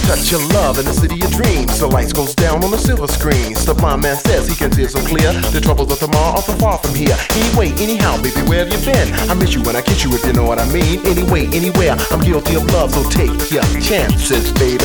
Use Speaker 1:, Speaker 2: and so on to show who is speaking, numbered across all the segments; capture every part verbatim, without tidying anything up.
Speaker 1: touch your love in the city of dreams. The lights goes down on the silver screen. The blind man says he can see so clear. The troubles of tomorrow are so far from here. Anyway, anyhow, baby, where have you been? I miss you when I kiss you, if you know what I mean. Anyway, anywhere, I'm guilty of love, so take your chances, baby.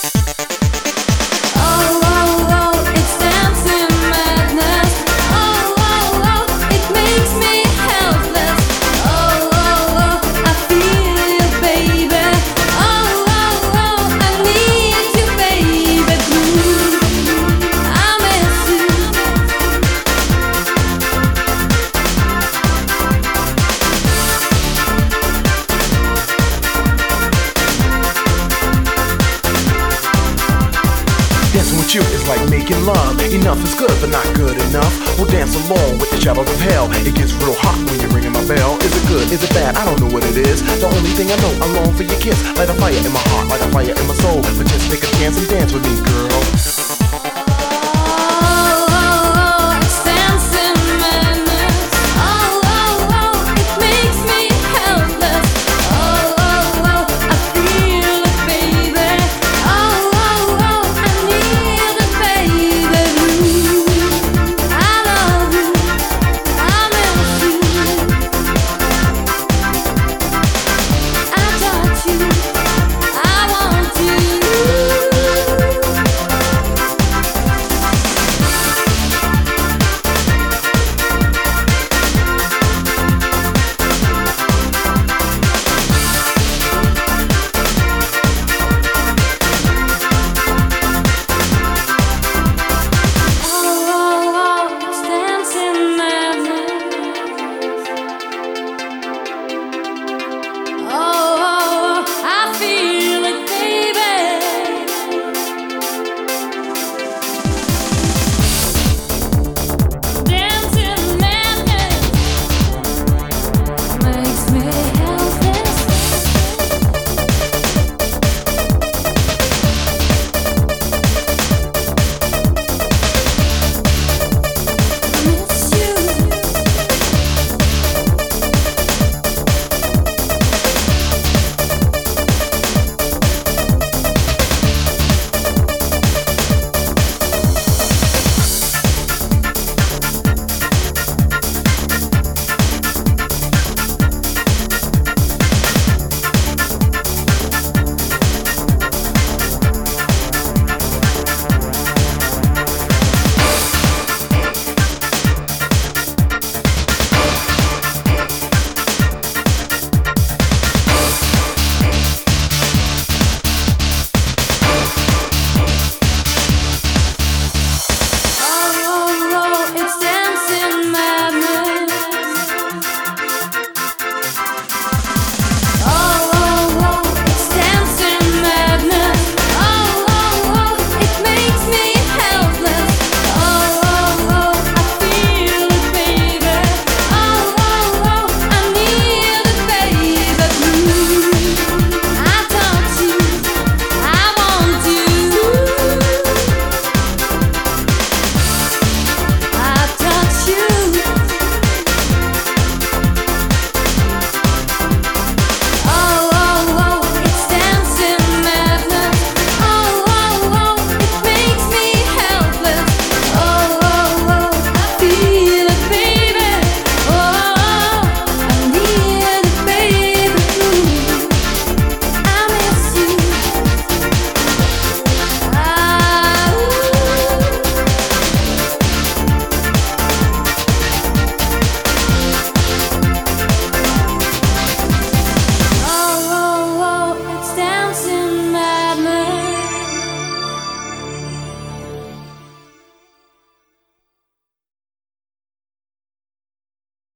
Speaker 1: Dancing with you is like making love. Enough is good, but not good enough. We'll dance along with the shadows of hell. It gets real hot when you're ringing my bell. Is it good? Is it bad? I don't know what it is. The only thing I know, I long for your kiss. Light a fire in my heart, light a fire in my soul. But just take a chance and dance with me, girl.